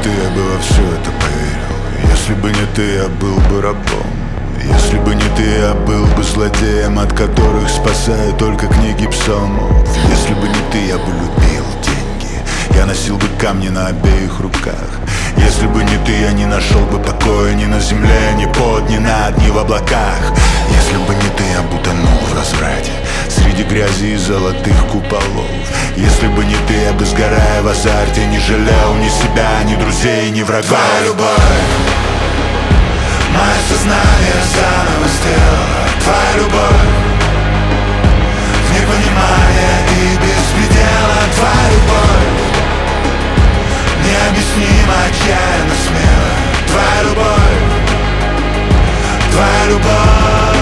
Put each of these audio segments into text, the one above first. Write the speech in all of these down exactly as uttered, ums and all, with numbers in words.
ты, я бы во все это поверил. Если бы не ты, я был бы рабом. Если бы не ты, я был бы злодеем, от которых спасают только книги псалмов. Если бы не ты, я бы любил деньги, я носил бы камни на обеих руках. Если бы не ты, я не нашел бы покоя ни на земле, ни под, ни над, ни в облаках. Если бы не ты, я бы утонул в разврате среди грязи и золотых куполов. Если бы не ты, я бы, сгорая в азарте, не жалел ни себя, ни друзей, ни врагов. Твоя любовь мое сознание заново сделала. Твоя любовь в непонимание и без предела. Твоя любовь необъяснимо, отчаянно смело. Твоя любовь, твоя любовь.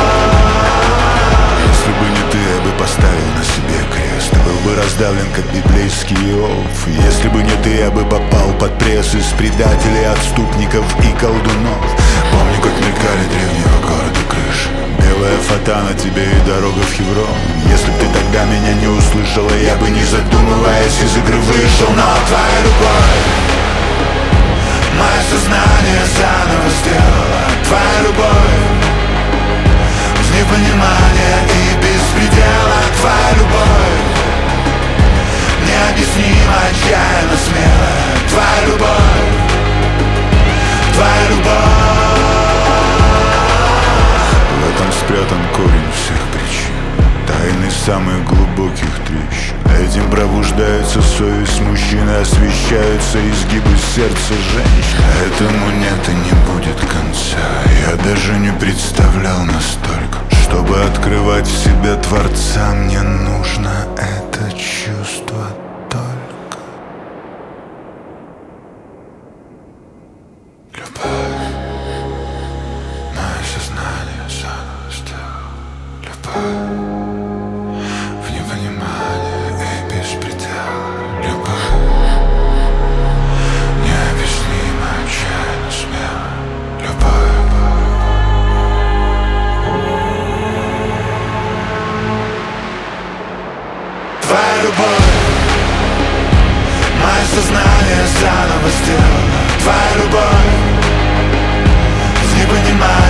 Если бы не ты, я бы поставил на себе крест, был бы раздавлен, как библейский Иов. Если бы не ты, я бы попал под пресс из предателей, отступников и колдунов. Помню, как мелькали древнего города крыши, белая фата на тебе и дорога в Хеврон. Если б ты тогда меня не услышала, я бы, не задумываясь, из игры вышел. Но твоя любовь мое сознание заново сделала. Твоя любовь в непонимание и без предела. Твоя любовь необъяснимо, отчаянно смело. Твоя любовь, твоя любовь. В этом спрятан корень всех причин, тайны самых глубоких трещин. Этим пробуждается совесть мужчины, освещаются изгибы сердца женщин. Этому нет и не будет конца. Я даже не представлял настолько. Чтобы открывать в себе Творца, мне нужно это чувство только. Любовь мое сознание заново сделала. Любовь в непонимание и без предела. Любовь необъяснимо, отчаянно смело. Любовь. Твоя любовь мое сознание заново сделала. Твоя любовь в непонимании